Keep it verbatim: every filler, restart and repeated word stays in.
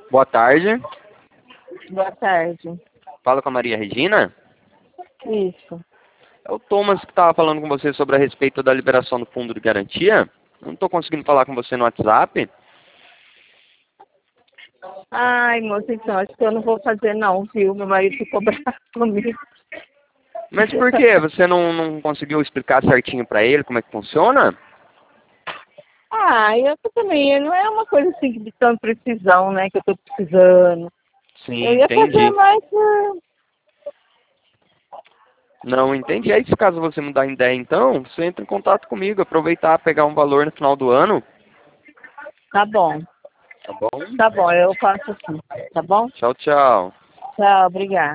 Boa tarde. Boa tarde. Fala com a Maria Regina? Isso. É o Thomas que estava falando com você sobre a respeito da liberação do fundo de garantia. Não estou conseguindo falar com você no WhatsApp. Ai, moça, então, acho que eu não vou fazer não, viu? Meu marido ficou bravo comigo. Mas por quê? Você não, não conseguiu explicar certinho para ele como é que funciona? Ah, eu também, não é uma coisa assim de tanta precisão, né, que eu tô precisando. Sim, Eu ia fazer entendi. mais por... Não, entendi. Aí, se caso você mudar em ideia, então, você entra em contato comigo, aproveitar, pegar um valor no final do ano. Tá bom, Tá bom? tá bom, eu faço assim, tá bom? Tchau, tchau. Tchau, obrigada.